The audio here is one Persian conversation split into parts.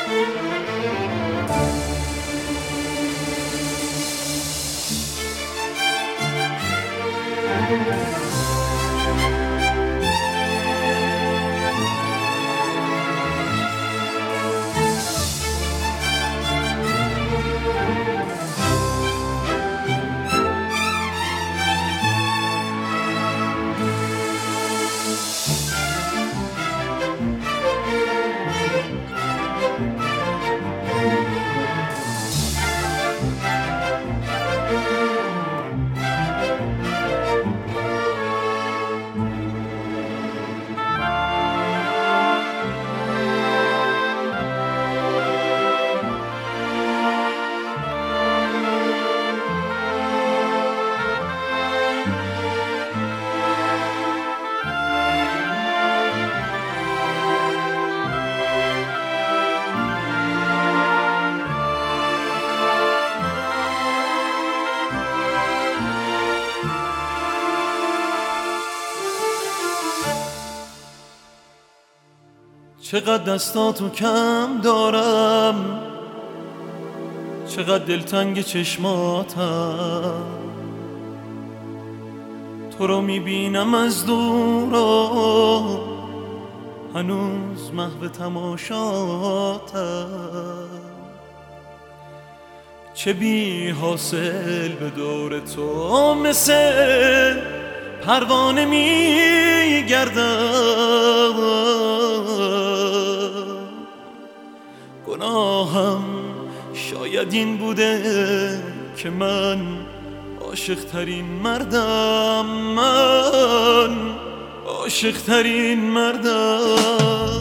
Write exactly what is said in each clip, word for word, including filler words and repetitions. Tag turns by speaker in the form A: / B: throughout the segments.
A: چقدر دستاتو کم دارم، چقدر دلتنگ چشماتم، تو رو میبینم از دور و هنوز محو تماشاتم. چه بی حاصل به دور تو مثل پروانه میگردم. گناهم شاید این بوده که من عاشق ترین مردم، من عاشق ترین مردم.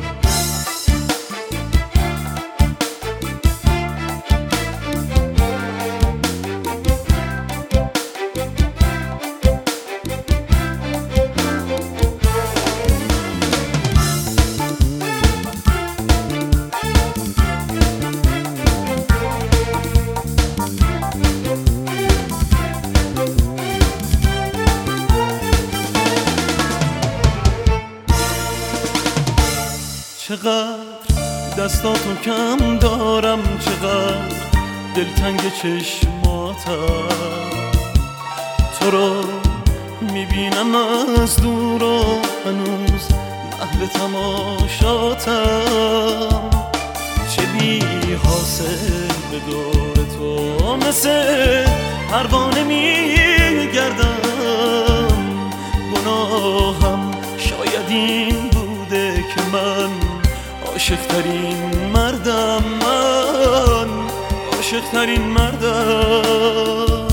A: چقدر دستاتو کم دارم، چقدر دلتنگ چشماتم، تو رو میبینم از دور و هنوز محو تماشاتم. چه بی حاصل به دور تو مثل پروانه میگردم. گناهم شاید این بوده که من عاشق ترین مردم، من عاشق ترین مردم.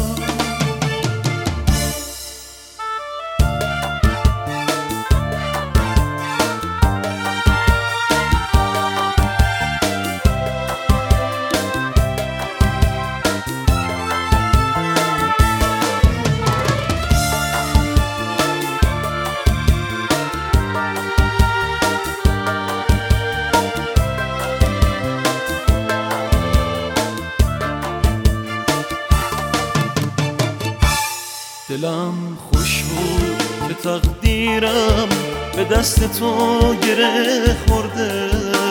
A: دلم خوش بود که تقدیرم به دست تو گره خورده،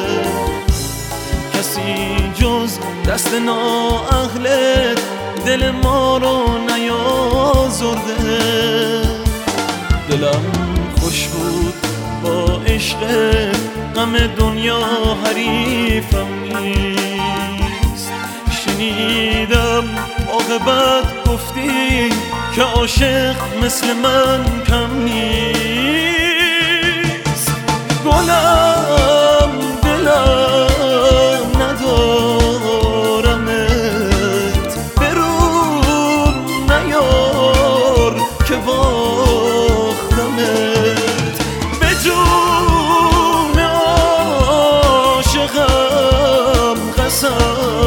A: کسی جز دست نااهلت دل ما رو نیازرده. دلم خوش بود با عشق، غم دنیا حریفم نیست. شنیدم عاقبت گفتی که عاشق مثل من کم نیست. گلم دلم ندارمت، برون نیار که باختمت. به جون عاشقم قسم